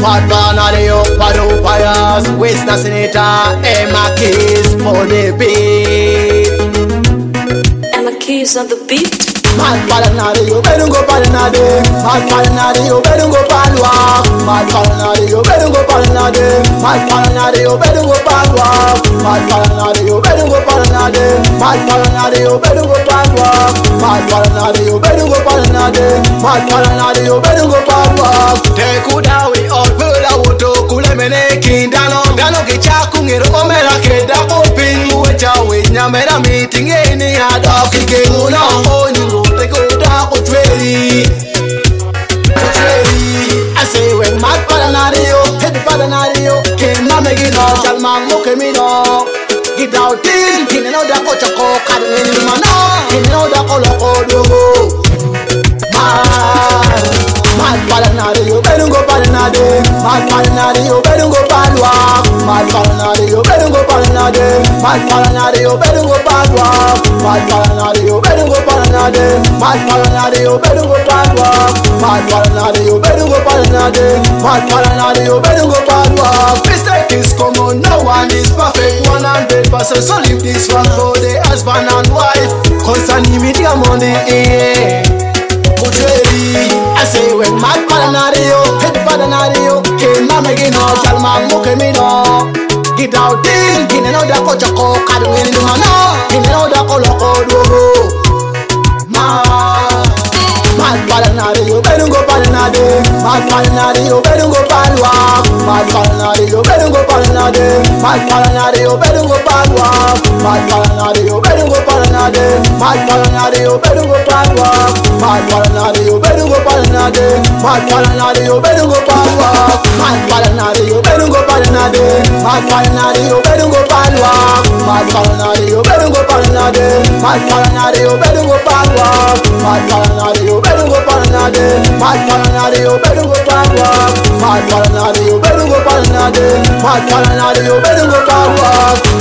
Mad Banario, Paro Payas, West Senator, Emma Keys for the beat. Emma Keys on the beat. Mad Banario, Berungo Paranade, Mad Banario, Berungo Palwa, Mad Banario, Berungo Paranade, Mad Banario, Berungo Palwa, Mad Banario, Berungo Paranade, Mad Banario, Berungo Palwa, Mad Banario, Berungo Paranade, Mad Banario, Berungo Palwa. Tekudawi Opula Woto Kulemene Kindano, Dano Kichakungero Omera Keda Opin Uechawe, Namera meeting any Adoki Guna on I say when Mad Banario, Head Banario, came Mamegino, Shalman Mokemino. Get out in, you know the Kochako, Cadin Mana, you know the Coloco. Mad Banario, Berungo Banade, Mad Banario, Berungo Padua, Mad Banario, Berungo Banade, Mad Banario, Berungo Padua, Mad Banario, Berungo Banade, Mad Banario, Berungo Padua, Mad Banario, Berungo Banade, Mad Banario, Berungo Padua. Mistake is common, no one is perfect, 100%. So leave this one for the husband and wife, concerning media money. I say when Mad Banario, Head Banario, came Mamegino, Shalman Mokemino. Get out in, you know the Kochako, Cadwin Mana, you know the Coloco. Mad Banario, Berungo Banade, Mad Banario, Berungo Padua, Mad Banario, Berungo Banade, Mad Banario, Berungo Padua, Mad Banario, Berungo Banade, Mad Banario, Berungo Padua, Mad Banario, Berungo Banade, Mad Banario, Berungo Padua, Mad Banario, Berungo Banade, Mad Banario, Berungo Padua, Mad Banario, Berungo Banade, Mad Banario, Berungo Padua, Mad Banario, Berungo Banade, Mad Banario, Berungo Padua, Mad Banario, Berungo Banade, Mad Banario, Berungo Padua.